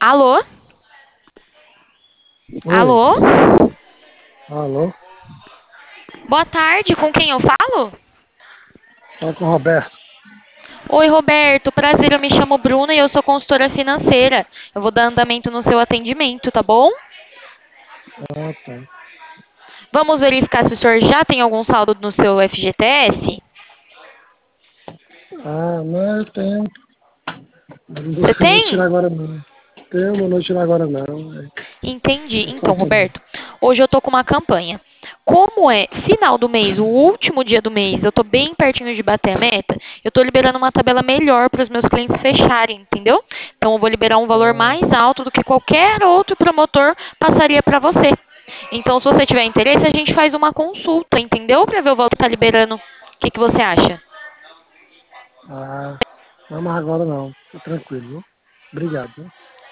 Alô? Oi, Alô? alô? Boa tarde, com quem eu falo? Fala com o Roberto. Oi, Roberto. Prazer, eu me chamo Bruna e eu sou consultora financeira. Eu vou dar andamento no seu atendimento, tá bom? Ah, tá. Vamos verificar se o senhor já tem algum saldo no seu FGTS? Ah, não, eu tenho. Você Eu não vou tirar tem? agora não. Tenho, mas não vou tirar agora não. Entendi. É Então, falta não. Roberto, hoje eu tô com uma campanha. Como é final do mês, o último dia do mês, eu tô bem pertinho de bater a meta, eu tô liberando uma tabela melhor para os meus clientes fecharem, entendeu? Então, eu vou liberar um valor Ah, mais alto do que qualquer outro promotor passaria para você. Então, se você tiver interesse, a gente faz uma consulta, entendeu? Para ver o valor que tá liberando. O que que você acha? não, mas agora não. Tô tranquilo, viu? Obrigado, viu?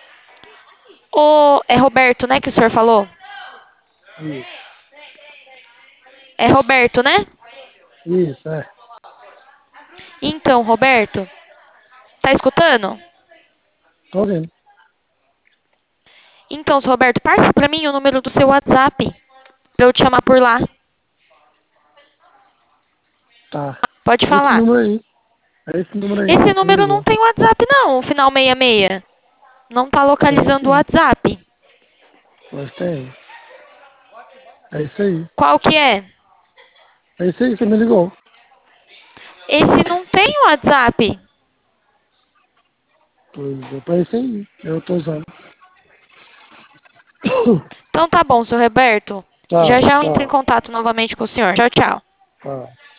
É Roberto, né, que o senhor falou? Isso. É Roberto, né? Isso, é. Então, Roberto, tá escutando? Tô ouvindo. Então, seu Roberto, passa pra mim o número do seu WhatsApp pra eu te chamar por lá. Tá. Pode É esse falar. número aí. É esse número aí Esse que você me número não ligou. tem WhatsApp não, o final 66. Não tá Tem localizando o sim. WhatsApp. Mas tem. É isso aí. Qual que é? É isso aí que você me ligou. Esse não tem WhatsApp. Pois é, é isso aí. Eu tô usando. Então tá bom, seu Roberto. Já Tchau, já eu entro em tchau. contato novamente com o senhor. Tchau, tchau. Tá.